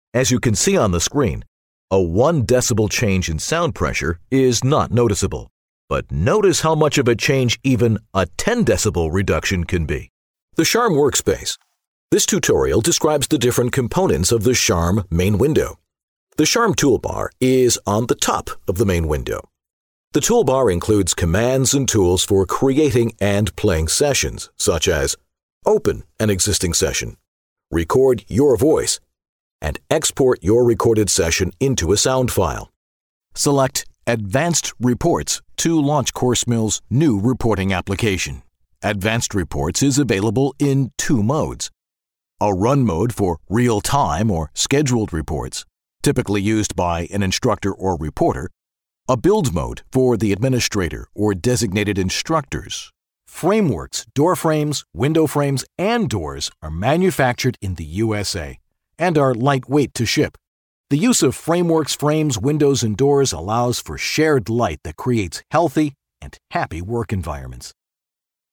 As you can see on the screen, a 1 decibel change in sound pressure is not noticeable. But notice how much of a change even a 10 decibel reduction can be. The Charm Workspace. This tutorial describes the different components of the Charm main window. The Charm toolbar is on the top of the main window. The toolbar includes commands and tools for creating and playing sessions, such as open an existing session, record your voice, and export your recorded session into a sound file. Select Advanced Reports to launch CourseMill's new reporting application. Advanced Reports is available in 2 modes. A run mode for real-time or scheduled reports, typically used by an instructor or reporter. A build mode for the administrator or designated instructors. Frameworks, door frames, window frames, and doors are manufactured in the USA and are lightweight to ship. The use of frameworks, frames, windows, and doors allows for shared light that creates healthy and happy work environments.